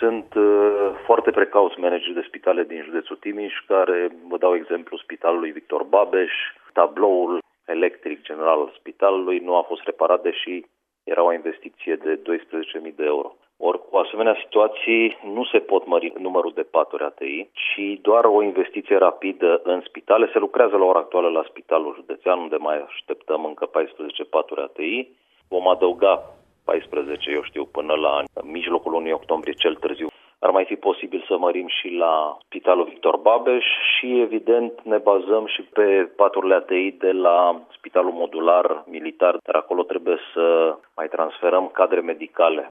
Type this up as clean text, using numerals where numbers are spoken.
sunt foarte precauți manageri de spitale din județul Timiș, care, vă dau exemplu, Spitalului Victor Babeș, tabloul electric general al spitalului nu a fost reparat, deși era o investiție de 12.000 de euro. Ori cu asemenea situații nu se pot mări numărul de paturi ATI, ci doar o investiție rapidă în spitale. Se lucrează la ora actuală la Spitalul Județean, unde mai așteptăm încă 14 paturi ATI. Vom adăuga 14, până la mijlocul lunii octombrie cel târziu. Ar mai fi posibil să mărim și la Spitalul Victor Babeș și, evident, ne bazăm și pe paturile ATI de la Spitalul Modular Militar, dar acolo trebuie să mai transferăm cadre medicale.